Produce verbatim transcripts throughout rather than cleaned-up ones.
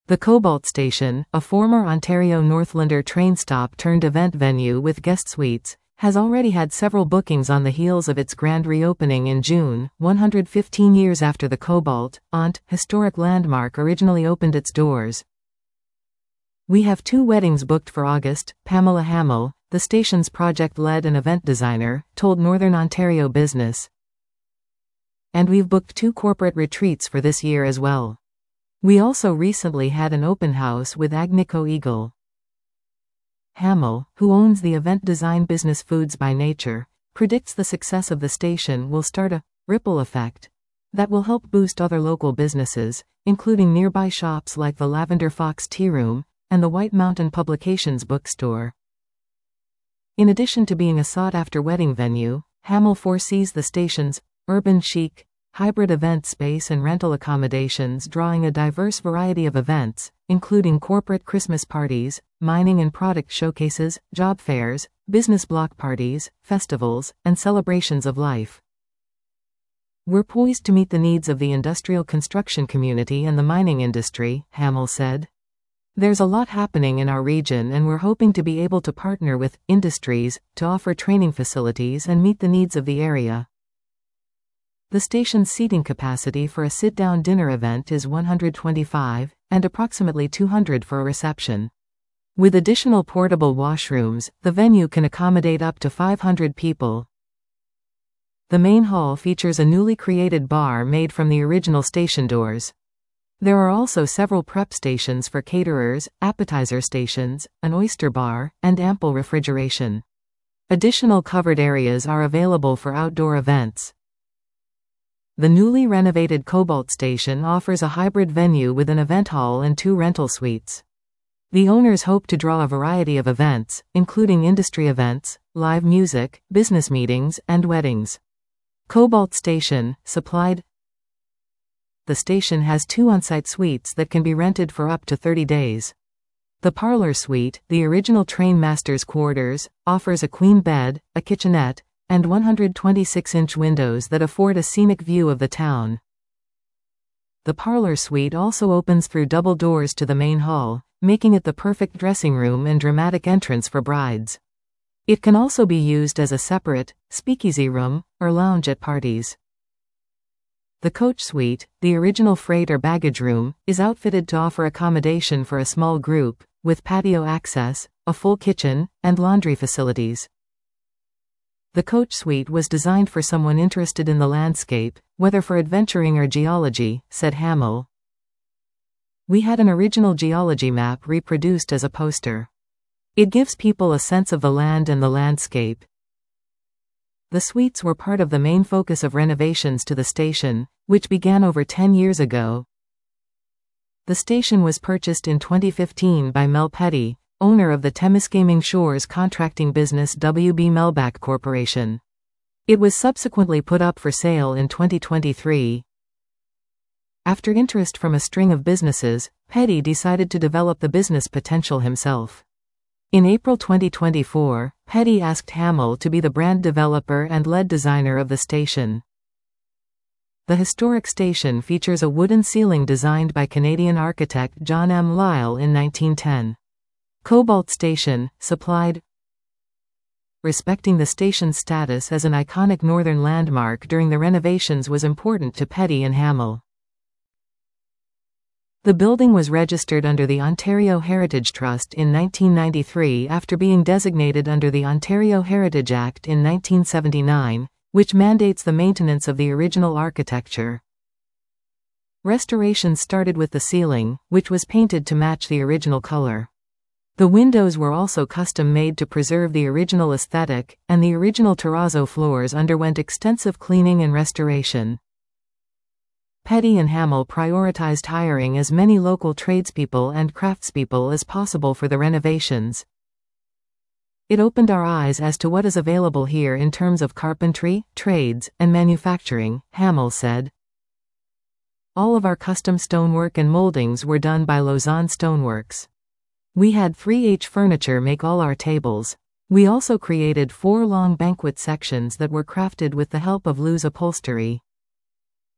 The Cobalt Station, a former Ontario Northlander train stop turned event venue with guest suites, has already had several bookings on the heels of its grand reopening in June, one hundred fifteen years after the Cobalt, Ont, historic landmark originally opened its doors. "We have two weddings booked for August," Pamela Hamill, the station's project lead and event designer, told Northern Ontario Business. "And we've booked two corporate retreats for this year as well. We also recently had an open house with Agnico Eagle." Hamill, who owns the event design business Foods by Nature, predicts the success of the station will start a ripple effect that will help boost other local businesses, including nearby shops like the Lavender Fox Tea Room and the White Mountain Publications bookstore. In addition to being a sought-after wedding venue, Hamill foresees the station's urban chic, hybrid event space and rental accommodations drawing a diverse variety of events, including corporate Christmas parties, mining and product showcases, job fairs, business block parties, festivals, and celebrations of life. "We're poised to meet the needs of the industrial construction community and the mining industry," Hamill said. "There's a lot happening in our region and we're hoping to be able to partner with industries to offer training facilities and meet the needs of the area." The station's seating capacity for a sit-down dinner event is one hundred twenty-five, and approximately two hundred for a reception. With additional portable washrooms, the venue can accommodate up to five hundred people. The main hall features a newly created bar made from the original station doors. There are also several prep stations for caterers, appetizer stations, an oyster bar, and ample refrigeration. Additional covered areas are available for outdoor events. The newly renovated Cobalt Station offers a hybrid venue with an event hall and two rental suites. The owners hope to draw a variety of events, including industry events, live music, business meetings, and weddings. Cobalt Station, supplied. The station has two on-site suites that can be rented for up to thirty days. The parlor suite, the original train master's quarters, offers a queen bed, a kitchenette, and one hundred twenty-six inch windows that afford a scenic view of the town. The parlor suite also opens through double doors to the main hall, making it the perfect dressing room and dramatic entrance for brides. It can also be used as a separate, speakeasy room, or lounge at parties. The coach suite, the original freight or baggage room, is outfitted to offer accommodation for a small group, with patio access, a full kitchen, and laundry facilities. The coach suite was designed for someone interested in the landscape, whether for adventuring or geology, said Hamill. "We had an original geology map reproduced as a poster. It gives people a sense of the land and the landscape." The suites were part of the main focus of renovations to the station, which began over ten years ago. The station was purchased in twenty fifteen by Mel Petty, owner of the Temiskaming Shores contracting business W B Melback Corporation. It was subsequently put up for sale in twenty twenty-three. After interest from a string of businesses, Petty decided to develop the business potential himself. In April twenty twenty-four, Petty asked Hamill to be the brand developer and lead designer of the station. The historic station features a wooden ceiling designed by Canadian architect John M. Lyle in nineteen ten. Cobalt Station, supplied. Respecting the station's status as an iconic northern landmark during the renovations was important to Petty and Hamill. The building was registered under the Ontario Heritage Trust in nineteen ninety-three after being designated under the Ontario Heritage Act in nineteen seventy-nine, which mandates the maintenance of the original architecture. Restoration started with the ceiling, which was painted to match the original color. The windows were also custom-made to preserve the original aesthetic, and the original terrazzo floors underwent extensive cleaning and restoration. Petty and Hamill prioritized hiring as many local tradespeople and craftspeople as possible for the renovations. "It opened our eyes as to what is available here in terms of carpentry, trades, and manufacturing," Hamill said. "All of our custom stonework and moldings were done by Lausanne Stoneworks. We had three H Furniture make all our tables. We also created four long banquet sections that were crafted with the help of Luz Upholstery."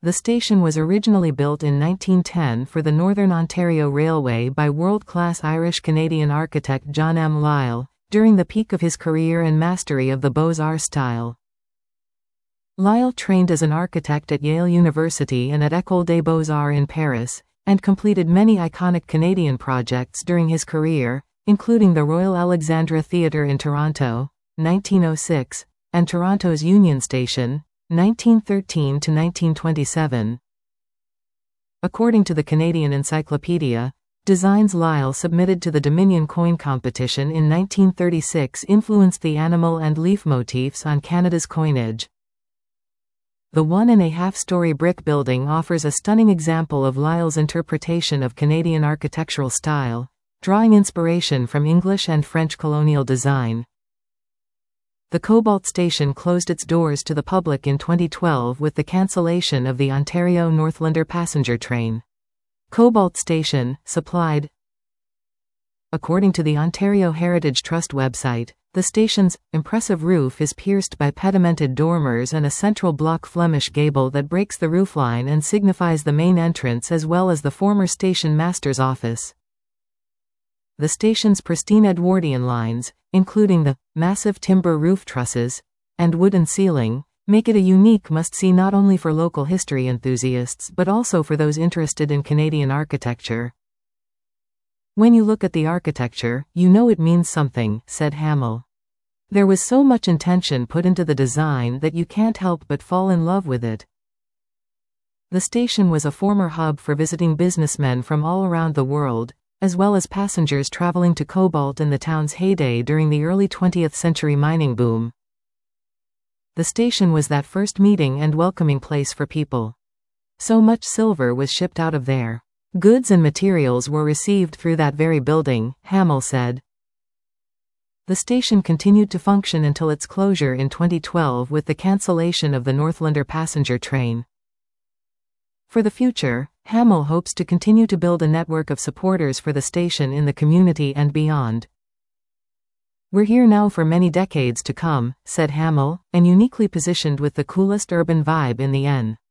The station was originally built in nineteen ten for the Northern Ontario Railway by world-class Irish-Canadian architect John M. Lyall, during the peak of his career and mastery of the Beaux-Arts style. Lyall trained as an architect at Yale University and at École des Beaux-Arts in Paris, and completed many iconic Canadian projects during his career, including the Royal Alexandra Theatre in Toronto, nineteen oh six, and Toronto's Union Station, nineteen thirteen to nineteen twenty-seven. According to the Canadian Encyclopedia, designs Lyall submitted to the Dominion Coin Competition in nineteen thirty-six influenced the animal and leaf motifs on Canada's coinage. The one-and-a-half-story brick building offers a stunning example of Lyall's interpretation of Canadian architectural style, drawing inspiration from English and French colonial design. The Cobalt Station closed its doors to the public in twenty twelve with the cancellation of the Ontario Northlander passenger train. Cobalt Station, supplied. According to the Ontario Heritage Trust website, the station's impressive roof is pierced by pedimented dormers and a central block Flemish gable that breaks the roofline and signifies the main entrance as well as the former station master's office. The station's pristine Edwardian lines, including the massive timber roof trusses and wooden ceiling, make it a unique must-see not only for local history enthusiasts but also for those interested in Canadian architecture. "When you look at the architecture, you know it means something," said Hamill. "There was so much intention put into the design that you can't help but fall in love with it." The station was a former hub for visiting businessmen from all around the world, as well as passengers traveling to Cobalt in the town's heyday during the early twentieth century mining boom. The station was that first meeting and welcoming place for people. So much silver was shipped out of there. Goods and materials were received through that very building, Hamill said. The station continued to function until its closure in twenty twelve with the cancellation of the Northlander passenger train. For the future, Hamill hopes to continue to build a network of supporters for the station in the community and beyond. "We're here now for many decades to come," said Hamill, "and uniquely positioned with the coolest urban vibe in the N.